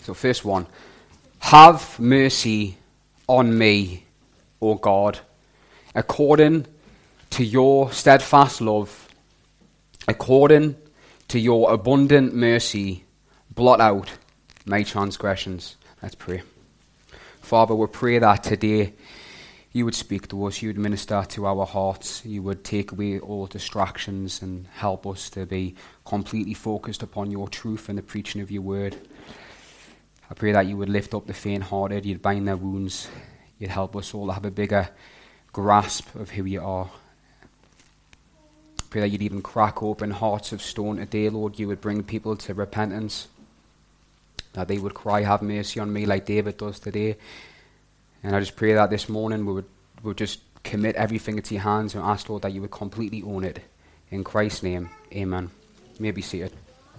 So first one, have mercy on me, O God, according to your steadfast love, according to your abundant mercy, blot out my transgressions. Let's pray. Father, we pray that today you would speak to us, you would minister to our hearts, you would take away all distractions and help us to be completely focused upon your truth and the preaching of your word. I pray that you would lift up the faint-hearted, you'd bind their wounds, you'd help us all to have a bigger grasp of who you are. I pray that you'd even crack open hearts of stone today, Lord. You would bring people to repentance, that they would cry, have mercy on me, like David does today. And I just pray that this morning we would just commit everything into your hands and ask, Lord, that you would completely own it. In Christ's name, amen. You may be seated.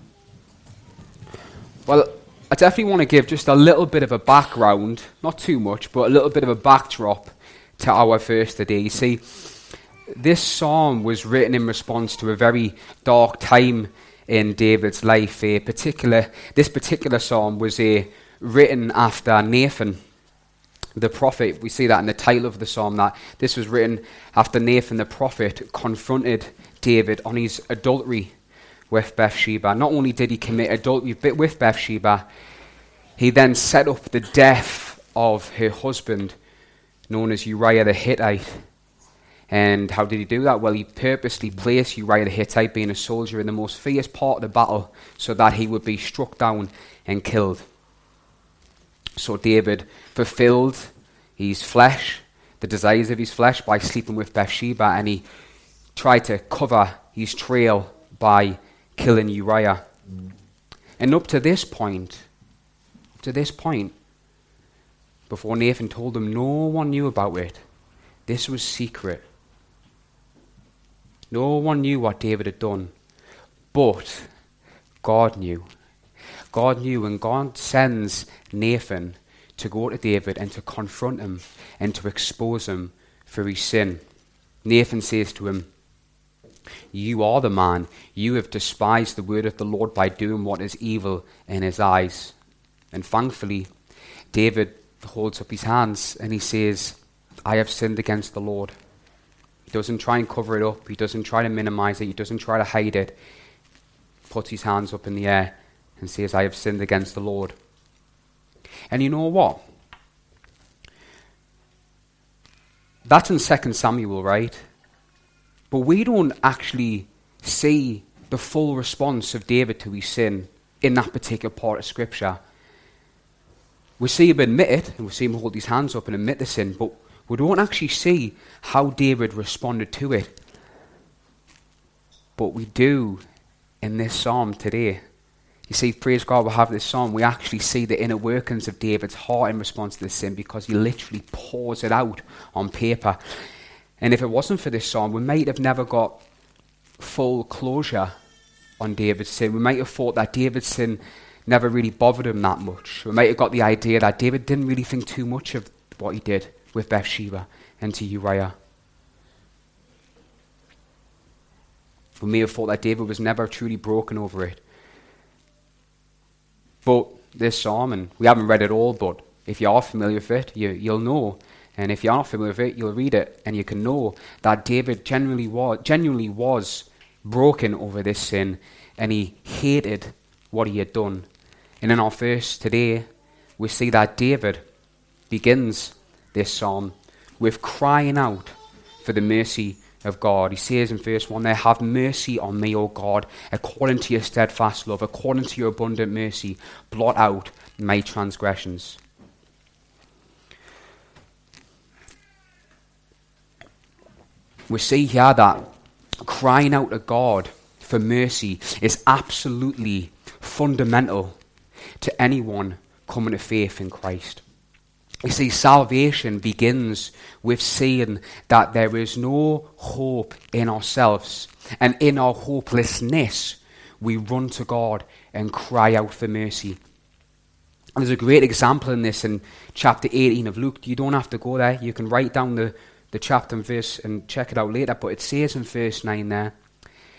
Well, I definitely want to give just a little bit of a background, not too much, but a little bit of a backdrop to our verse today. You see, this psalm was written in response to a very dark time in David's life. This particular psalm was written after Nathan, the prophet. We see that in the title of the psalm, that this was written after Nathan the prophet confronted David on his adultery with Bathsheba. Not only did he commit adultery with Bathsheba, he then set up the death of her husband, known as Uriah the Hittite. And how did he do that? Well, he purposely placed Uriah the Hittite, being a soldier, in the most fierce part of the battle so that he would be struck down and killed. So David fulfilled his flesh, the desires of his flesh, by sleeping with Bathsheba, and he tried to cover his trail by killing Uriah. And up to this point, before Nathan told him, no one knew about it. This was secret. No one knew what David had done, but God knew. God knew, and God sends Nathan to go to David and to confront him and to expose him for his sin. Nathan says to him, "You are the man. You have despised the word of the Lord by doing what is evil in his eyes." And thankfully, David holds up his hands and he says, "I have sinned against the Lord." He doesn't try and cover it up. He doesn't try to minimize it. He doesn't try to hide it. He puts his hands up in the air and says, "I have sinned against the Lord." And you know what? That's in 2 Samuel, right? But we don't actually see the full response of David to his sin in that particular part of Scripture. We see him admit it, and we see him hold his hands up and admit the sin, but we don't actually see how David responded to it. But we do in this psalm today. You see, praise God, we have this psalm. We actually see the inner workings of David's heart in response to this sin, because he literally pours it out on paper. And if it wasn't for this psalm, we might have never got full closure on David's sin. We might have thought that David's sin never really bothered him that much. We might have got the idea that David didn't really think too much of what he did with Bathsheba and to Uriah. We may have thought that David was never truly broken over it. But this psalm, and we haven't read it all, but if you are familiar with it, you'll know. And if you're not familiar with it, you'll read it, and you can know that David genuinely was broken over this sin, and he hated what he had done. And in our verse today, we see that David begins this psalm with crying out for the mercy of God. He says in verse 1 there, "Have mercy on me, O God, according to your steadfast love, according to your abundant mercy, blot out my transgressions." We see here that crying out to God for mercy is absolutely fundamental to anyone coming to faith in Christ. You see, salvation begins with seeing that there is no hope in ourselves, and in our hopelessness, we run to God and cry out for mercy. And there's a great example in this in chapter 18 of Luke. You don't have to go there. You can write down the chapter and verse and check it out later, but it says in verse 9 there,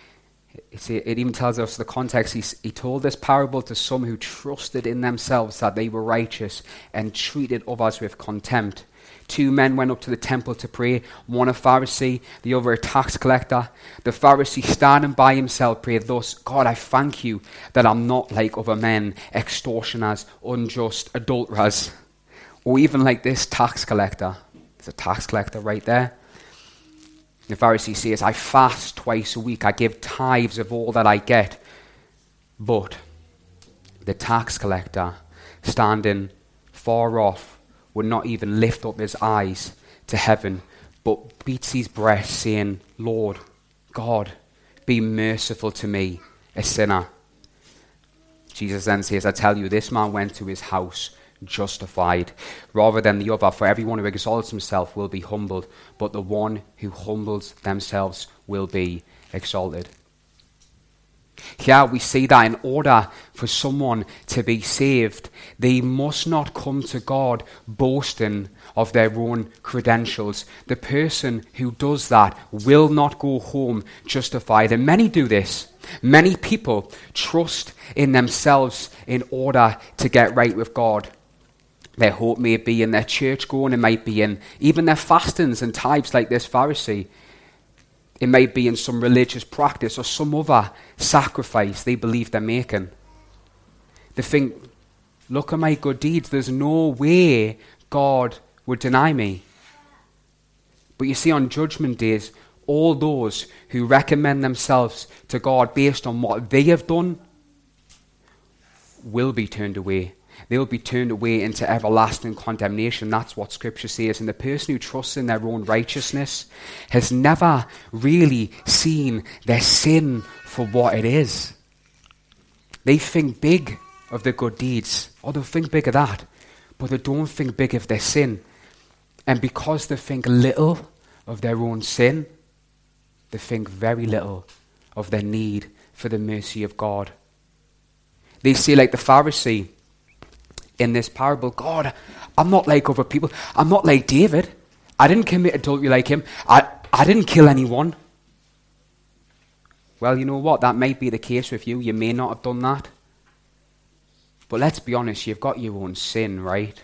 It even tells us the context. He told this parable to some who trusted in themselves that they were righteous and treated others with contempt. 2 men went up to the temple to pray, one a Pharisee, the other a tax collector. The Pharisee, standing by himself, prayed thus: God, I thank you that I'm not like other men, extortioners, unjust, adulterers, or even like this tax collector. There's a tax collector right there. The Pharisee says, I fast twice a week, I give tithes of all that I get. But the tax collector, standing far off, would not even lift up his eyes to heaven, but beats his breast, saying, Lord, God, be merciful to me, a sinner. Jesus then says, I tell you, this man went to his house justified, rather than the other. For everyone who exalts himself will be humbled, but the one who humbles themselves will be exalted. Here we see that in order for someone to be saved, they must not come to God boasting of their own credentials. The person who does that will not go home justified. And many do this. Many people trust in themselves in order to get right with God. Their hope may be in their church going, it might be in even their fastings and tithes like this Pharisee. It may be in some religious practice or some other sacrifice they believe they're making. They think, look at my good deeds, there's no way God would deny me. But you see, on judgment days, all those who recommend themselves to God based on what they have done will be turned away. They'll be turned away into everlasting condemnation. That's what Scripture says. And the person who trusts in their own righteousness has never really seen their sin for what it is. They think big of the good deeds, or they'll think big of that, but they don't think big of their sin. And because they think little of their own sin, they think very little of their need for the mercy of God. They say, like the Pharisee in this parable, God, I'm not like other people. I'm not like David. I didn't commit adultery like him. I didn't kill anyone. Well, you know what? That might be the case with you. You may not have done that. But let's be honest, you've got your own sin, right?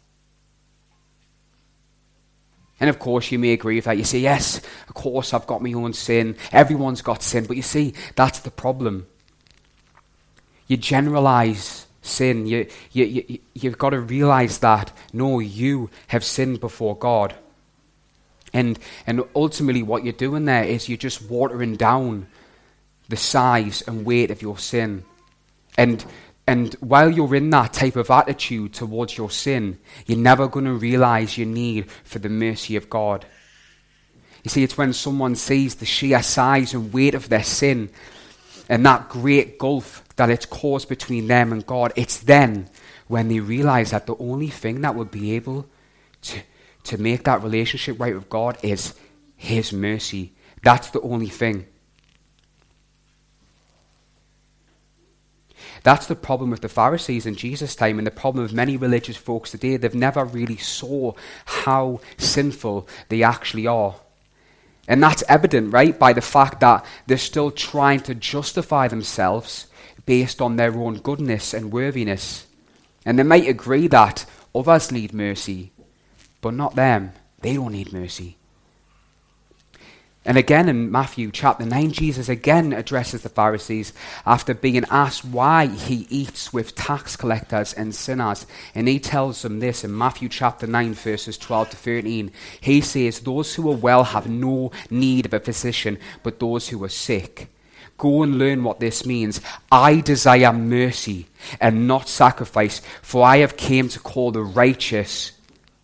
And of course, you may agree with that. You say, yes, of course, I've got my own sin. Everyone's got sin. But you see, that's the problem. You generalize sin. You've got to realize that, no, you have sinned before God. And ultimately what you're doing there is you're just watering down the size and weight of your sin. And while you're in that type of attitude towards your sin, you're never going to realize your need for the mercy of God. You see, it's when someone sees the sheer size and weight of their sin and that great gulf that it's caused between them and God, it's then when they realize that the only thing that would be able to make that relationship right with God is His mercy. That's the only thing. That's the problem with the Pharisees in Jesus' time, and the problem of many religious folks today. They've never really saw how sinful they actually are. And that's evident, right, by the fact that they're still trying to justify themselves based on their own goodness and worthiness. And they might agree that others need mercy, but not them. They don't need mercy. And again in Matthew chapter 9, Jesus again addresses the Pharisees after being asked why he eats with tax collectors and sinners. And he tells them this in Matthew chapter 9, verses 12 to 13. He says, those who are well have no need of a physician, but those who are sick. Go and learn what this means. I desire mercy and not sacrifice, for I have came to call the righteous.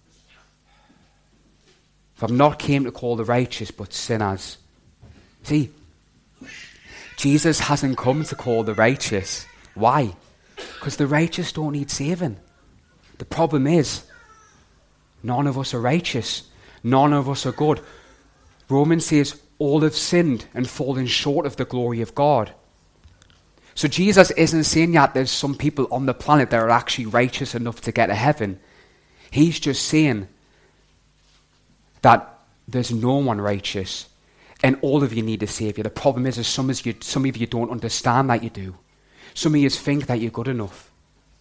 For I've not came to call the righteous, but sinners. See, Jesus hasn't come to call the righteous. Why? Because the righteous don't need saving. The problem is, none of us are righteous. None of us are good. Romans says, all have sinned and fallen short of the glory of God. So Jesus isn't saying that there's some people on the planet that are actually righteous enough to get to heaven. He's just saying that there's no one righteous. And all of you need a Saviour. The problem is some of you don't understand that you do. Some of you think that you're good enough.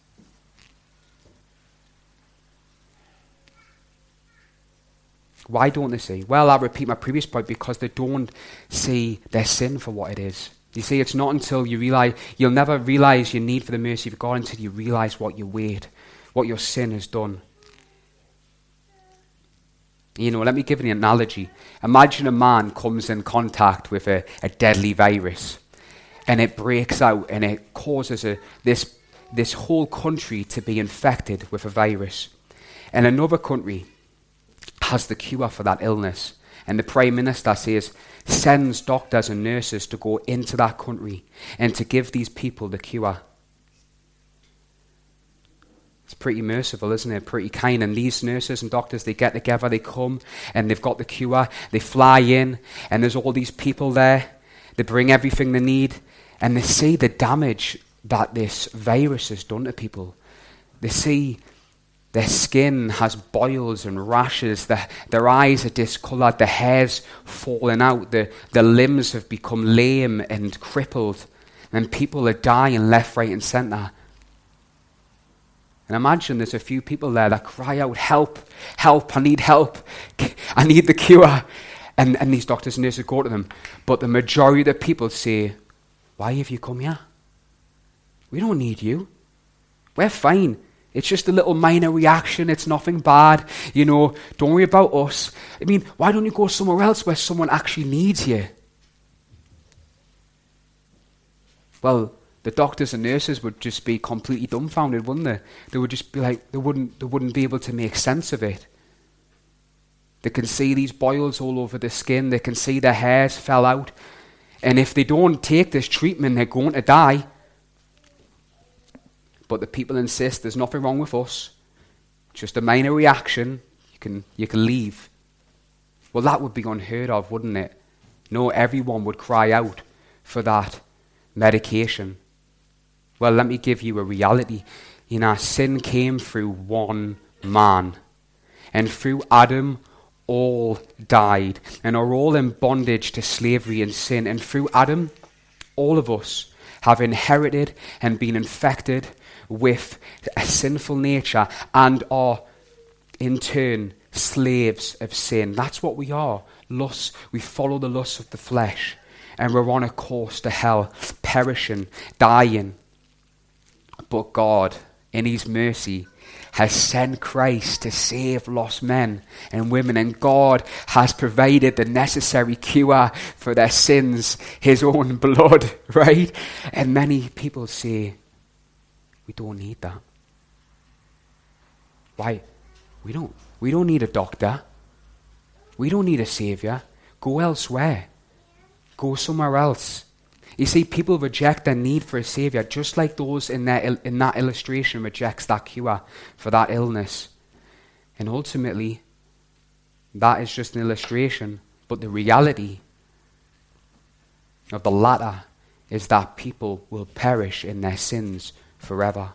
Why don't they see? Well, I'll repeat my previous point, because they don't see their sin for what it is. You see, it's not until you realize, you'll never realize your need for the mercy of God until you realize what your weight, what your sin has done. You know, let me give you an analogy. Imagine a man comes in contact with a deadly virus, and it breaks out, and it causes this whole country to be infected with a virus. And another country has the cure for that illness. And the Prime Minister sends doctors and nurses to go into that country and to give these people the cure. It's pretty merciful, isn't it? Pretty kind. And these nurses and doctors, they get together, they come, and they've got the cure. They fly in, and there's all these people there. They bring everything they need, and they see the damage that this virus has done to people. They see their skin has boils and rashes, their eyes are discoloured, their hair's falling out, their limbs have become lame and crippled, and people are dying left, right and centre. And imagine there's a few people there that cry out, help, help, I need help, I need the cure. And these doctors and nurses go to them. But the majority of the people say, why have you come here? We don't need you. We're fine. It's just a little minor reaction. It's nothing bad. You know, don't worry about us. I mean, why don't you go somewhere else where someone actually needs you? Well, the doctors and nurses would just be completely dumbfounded, wouldn't they? They would just be like, they wouldn't be able to make sense of it. They can see these boils all over the skin. They can see their hairs fell out. And if they don't take this treatment, they're going to die. But the people insist there's nothing wrong with us. Just a minor reaction. You can leave. Well, that would be unheard of, wouldn't it? No, everyone would cry out for that medication. Well, let me give you a reality. You know, sin came through one man. And through Adam, all died and are all in bondage to slavery and sin. And through Adam, all of us have inherited and been infected with a sinful nature and are, in turn, slaves of sin. That's what we are. Lusts. We follow the lusts of the flesh. And we're on a course to hell, perishing, dying. But God, in his mercy, has sent Christ to save lost men and women. And God has provided the necessary cure for their sins, his own blood, right? And many people say, we don't need that. Why? We don't need a doctor. We don't need a saviour. Go elsewhere. Go somewhere else. You see, people reject their need for a saviour, just like those in that illustration rejects that cure for that illness. And ultimately, that is just an illustration. But the reality of the latter is that people will perish in their sins forever.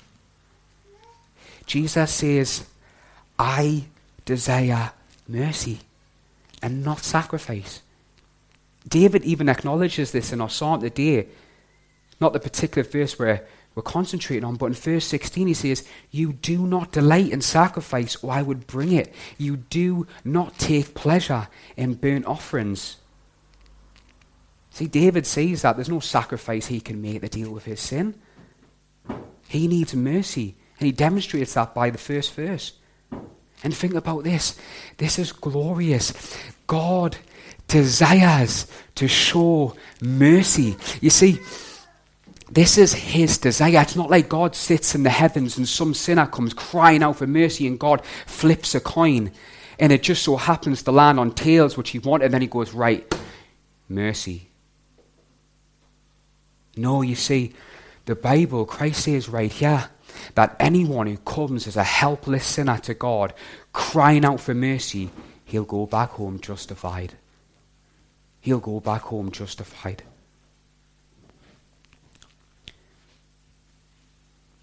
Jesus says, I desire mercy and not sacrifice. David even acknowledges this in our psalm today. Not the particular verse we're concentrating on, but in verse 16 he says, you do not delight in sacrifice, or I would bring it. You do not take pleasure in burnt offerings. See, David says that there's no sacrifice he can make to deal with his sin. He needs mercy, and he demonstrates that by the first verse. And think about this. This is glorious. God desires to show mercy. You see, this is his desire. It's not like God sits in the heavens and some sinner comes crying out for mercy and God flips a coin and it just so happens to land on tails, which he wanted, and then he goes, right, mercy. No, you see, the Bible, Christ says right here, that anyone who comes as a helpless sinner to God, crying out for mercy, he'll go back home justified. He'll go back home justified.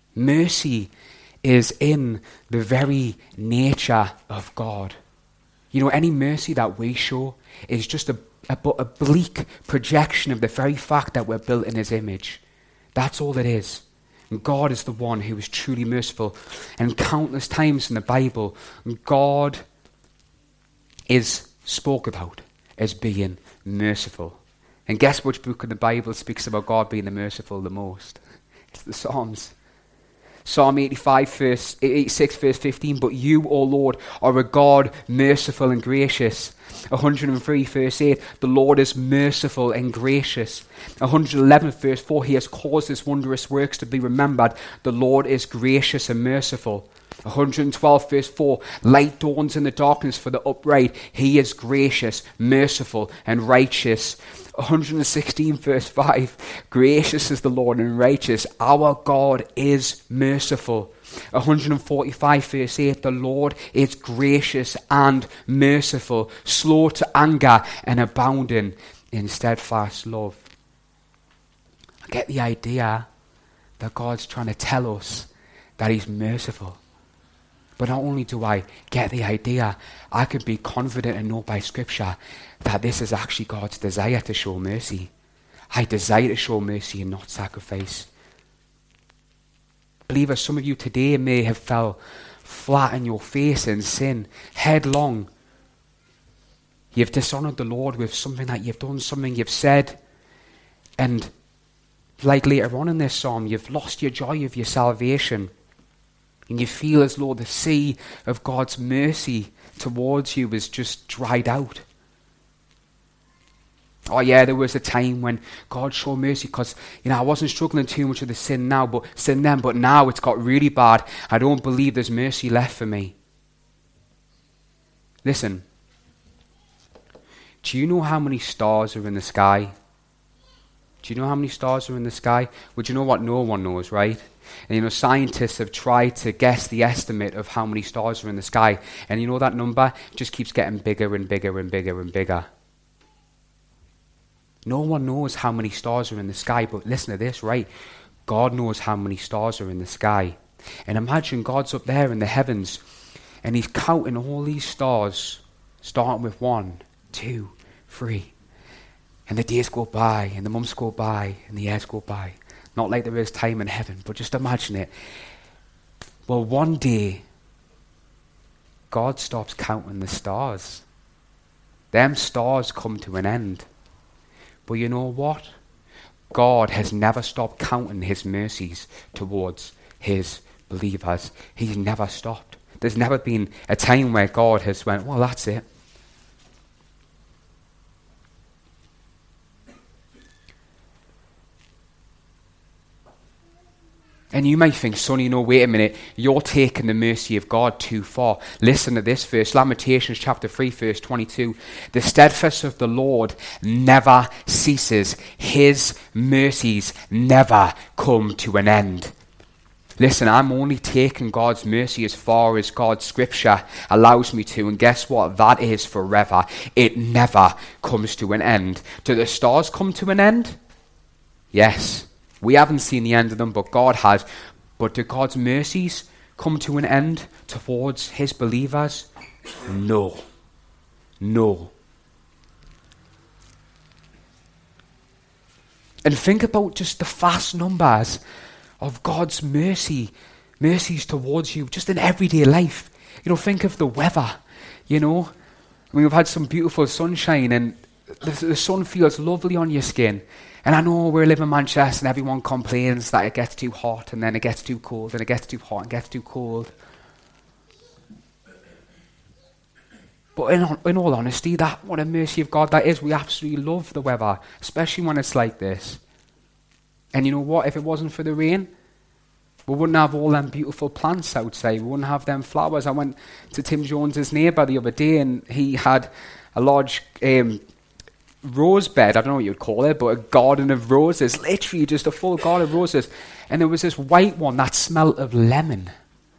Mercy is in the very nature of God. You know, any mercy that we show is just a bleak projection of the very fact that we're built in his image. That's all it is. And God is the one who is truly merciful. And countless times in the Bible, God is spoke about as being merciful. And guess which book in the Bible speaks about God being the merciful the most? It's the Psalms. Psalm 86 verse 15, but you, O Lord, are a God merciful and gracious. 103 verse 8, the Lord is merciful and gracious. 111 verse 4, he has caused his wondrous works to be remembered. The Lord is gracious and merciful. 112 verse 4, light dawns in the darkness for the upright. He is gracious, merciful, and righteous. 116 verse 5, gracious is the Lord and righteous. Our God is merciful. 145 verse 8, the Lord is gracious and merciful, slow to anger and abounding in steadfast love. I get the idea that God's trying to tell us that he's merciful. But not only do I get the idea, I can be confident and know by Scripture that this is actually God's desire to show mercy. I desire to show mercy and not sacrifice. Believers, some of you today may have fell flat on your face in sin, headlong. You've dishonored the Lord with something that you've done, something you've said. And like later on in this psalm, you've lost your joy of your salvation. And you feel as though the sea of God's mercy towards you is just dried out. Oh yeah, there was a time when God showed mercy because, I wasn't struggling too much with the sin then, but now it's got really bad. I don't believe there's mercy left for me. Listen, do you know how many stars are in the sky? Do you know how many stars are in the sky? Well, do you know what no one knows, right? And scientists have tried to guess the estimate of how many stars are in the sky. And that number just keeps getting bigger and bigger and bigger and bigger. No one knows how many stars are in the sky, but listen to this, right? God knows how many stars are in the sky. And imagine God's up there in the heavens, and he's counting all these stars, starting with 1, 2, 3. And the days go by, and the months go by, and the years go by. Not like there is time in heaven, but just imagine it. Well, one day, God stops counting the stars. Them stars come to an end. But you know what? God has never stopped counting his mercies towards his believers. He's never stopped. There's never been a time where God has went, well, that's it. And you might think, Sonny, wait a minute, you're taking the mercy of God too far. Listen to this verse, Lamentations chapter 3, verse 22. The steadfast of the Lord never ceases. His mercies never come to an end. Listen, I'm only taking God's mercy as far as God's scripture allows me to. And guess what? That is forever. It never comes to an end. Do the stars come to an end? Yes. We haven't seen the end of them, but God has. But do God's mercies come to an end towards his believers? No. No. And think about just the vast numbers of God's mercies towards you, just in everyday life. Think of the weather, we've had some beautiful sunshine, and the sun feels lovely on your skin. And I know we live in Manchester and everyone complains that it gets too hot and then it gets too cold and it gets too hot and gets too cold. But in all honesty, what a mercy of God that is. We absolutely love the weather, especially when it's like this. And you know what? If it wasn't for the rain, we wouldn't have all them beautiful plants outside. We wouldn't have them flowers. I went to Tim Jones's neighbour the other day and he had a large rose bed, I don't know what you'd call it, but a garden of roses, literally just a full garden of roses. And there was this white one that smelled of lemon.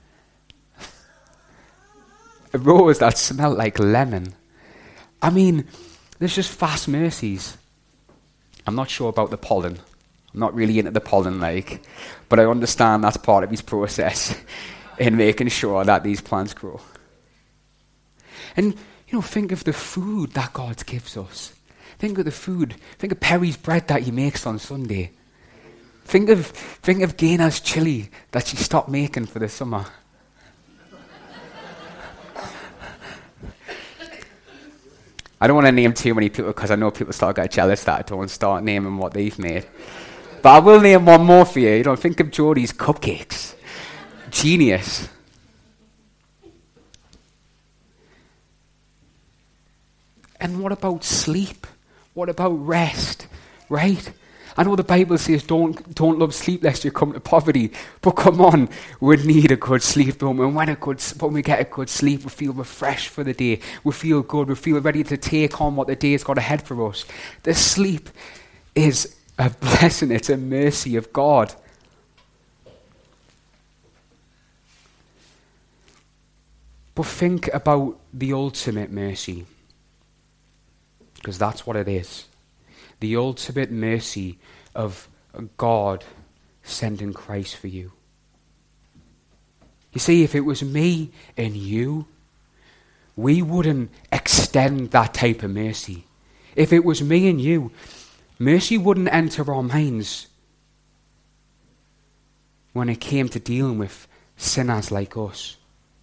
A rose that smelled like lemon. I mean, there's just vast mercies. I'm not sure about the pollen. I'm not really into the pollen, but I understand that's part of his process in making sure that these plants grow. And think of the food that God gives us. Think of the food. Think of Perry's bread that he makes on Sunday. Think of Gaina's chili that she stopped making for the summer. I don't want to name too many people because I know people start getting jealous that I don't start naming what they've made. But I will name one more for you. Think of Jodie's cupcakes. Genius. And what about sleep? What about rest? Right? I know the Bible says don't love sleep lest you come to poverty. But come on, we need a good sleep. And when we get a good sleep, we feel refreshed for the day. We feel good. We feel ready to take on what the day's got ahead for us. The sleep is a blessing. It's a mercy of God. But think about the ultimate mercy. Because that's what it is. The ultimate mercy of God sending Christ for you. You see, if it was me and you, we wouldn't extend that type of mercy. If it was me and you, mercy wouldn't enter our minds when it came to dealing with sinners like us.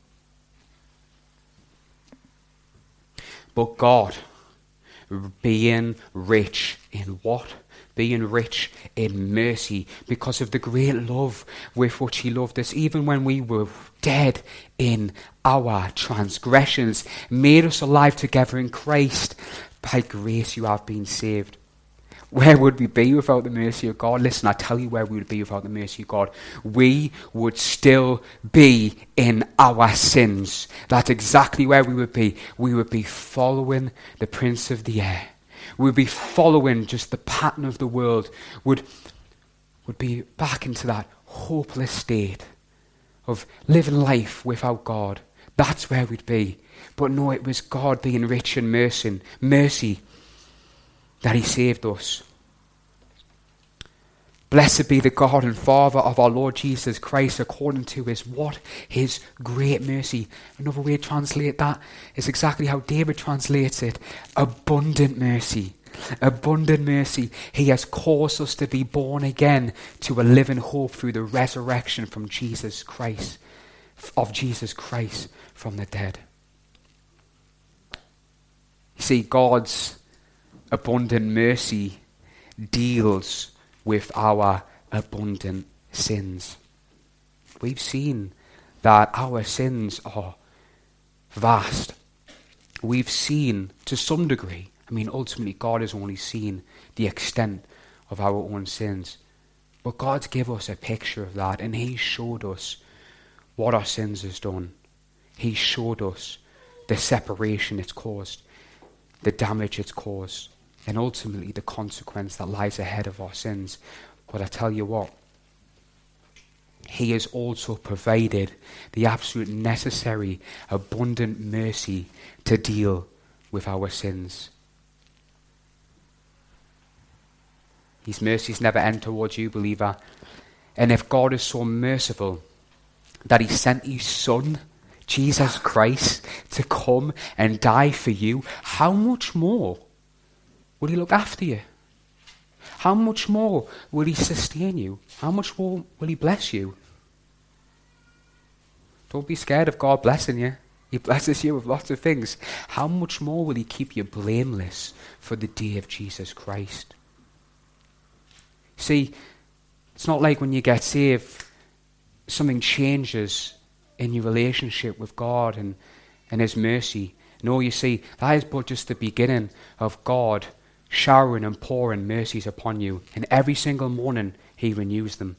But God, being rich in what? Being rich in mercy, because of the great love with which he loved us, even when we were dead in our transgressions, made us alive together in Christ. By grace you have been saved. Where would we be without the mercy of God? Listen, I tell you where we would be without the mercy of God. We would still be in our sins. That's exactly where we would be. We would be following the prince of the air. We would be following just the pattern of the world. Would be back into that hopeless state of living life without God. That's where we'd be. But no, it was God being rich in mercy that he saved us. Blessed be the God and Father of our Lord Jesus Christ, according to his what? His great mercy. Another way to translate that is exactly how David translates it. Abundant mercy. Abundant mercy. He has caused us to be born again to a living hope through the resurrection from Jesus Christ, of Jesus Christ from the dead. You see, God's abundant mercy deals with our abundant sins. We've seen that our sins are vast. We've seen, to some degree, ultimately God has only seen the extent of our own sins. But God's given us a picture of that, and he showed us what our sins has done. He showed us the separation it's caused, the damage it's caused, and ultimately the consequence that lies ahead of our sins. But I tell you what, he has also provided the absolute necessary, abundant mercy to deal with our sins. His mercies never end towards you, believer. And if God is so merciful that he sent his Son, Jesus Christ, to come and die for you, how much more will he look after you? How much more will he sustain you? How much more will he bless you? Don't be scared of God blessing you. He blesses you with lots of things. How much more will he keep you blameless for the day of Jesus Christ? See, it's not like when you get saved, something changes in your relationship with God and his mercy. No, you see, that is but just the beginning of God showering and pouring mercies upon you. And every single morning, he renews them.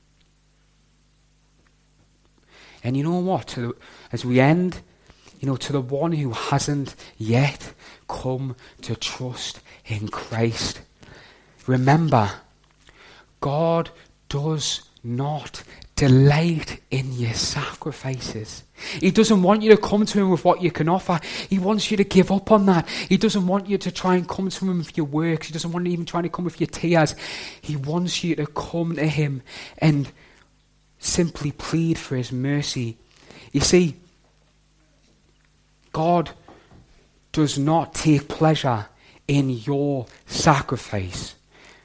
And you know what? As we end, to the one who hasn't yet come to trust in Christ, remember, God does not delight in your sacrifices. He doesn't want you to come to him with what you can offer. He wants you to give up on that. He doesn't want you to try and come to him with your works. He doesn't want you even trying to come with your tears. He wants you to come to him and simply plead for his mercy. You see, God does not take pleasure in your sacrifice.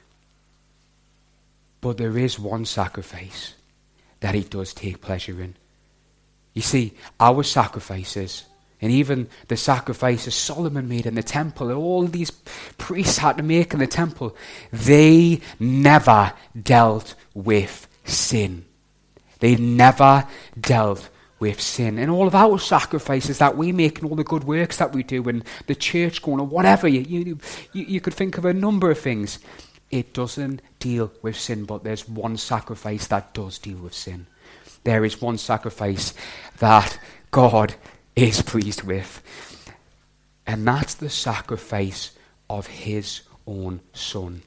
But there is one sacrifice that he does take pleasure in. You see, our sacrifices, and even the sacrifices Solomon made in the temple, and all these priests had to make in the temple, they never dealt with sin. They never dealt with sin. And all of our sacrifices that we make and all the good works that we do and the church going or whatever, you could think of a number of things. It doesn't deal with sin, but there's one sacrifice that does deal with sin. There is one sacrifice that God is pleased with. And that's the sacrifice of his own Son.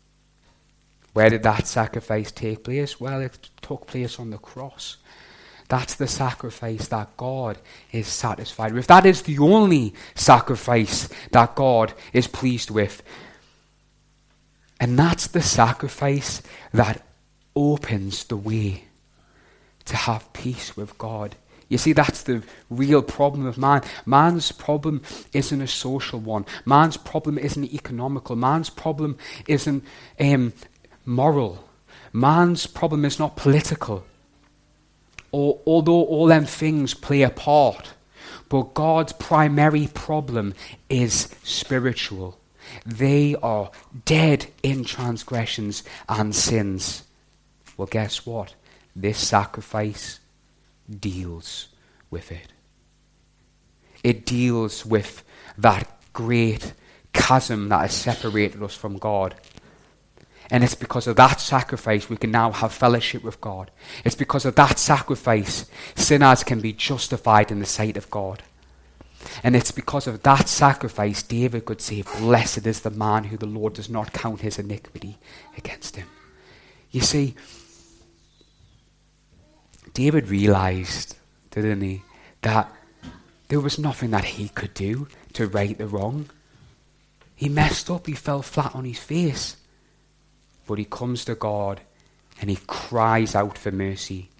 Where did that sacrifice take place? Well, it took place on the cross. That's the sacrifice that God is satisfied with. That is the only sacrifice that God is pleased with. And that's the sacrifice that opens the way to have peace with God. You see, that's the real problem of man. Man's problem isn't a social one. Man's problem isn't economical. Man's problem isn't moral. Man's problem is not political. Although all them things play a part. But God's primary problem is spiritual. They are dead in transgressions and sins. Well, guess what? This sacrifice deals with it. It deals with that great chasm that has separated us from God. And it's because of that sacrifice we can now have fellowship with God. It's because of that sacrifice sinners can be justified in the sight of God. And it's because of that sacrifice David could say, "Blessed is the man who the Lord does not count his iniquity against him." You see, David realized, didn't he, that there was nothing that he could do to right the wrong. He messed up, he fell flat on his face. But he comes to God and he cries out for mercy.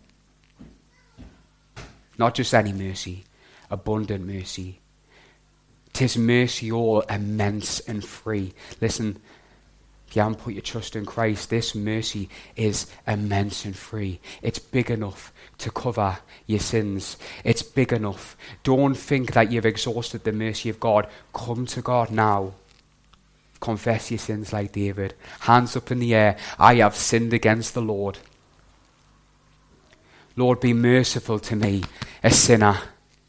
Not just any mercy, abundant mercy. 'Tis mercy all immense and free. Listen, if you haven't put your trust in Christ, this mercy is immense and free. It's big enough to cover your sins. It's big enough. Don't think that you've exhausted the mercy of God. Come to God now. Confess your sins like David. Hands up in the air. I have sinned against the Lord. Lord, be merciful to me, a sinner.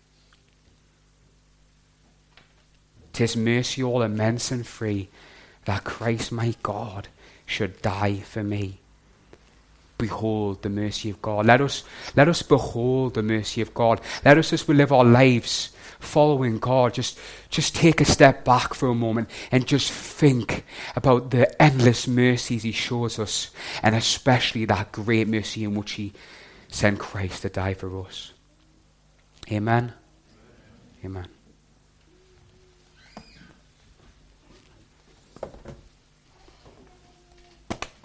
'Tis mercy all immense and free, that Christ my God should die for me. Behold the mercy of God. Let us behold the mercy of God. Let us, as we live our lives following God, just take a step back for a moment and just think about the endless mercies he shows us, and especially that great mercy in which he sent Christ to die for us. Amen. Amen.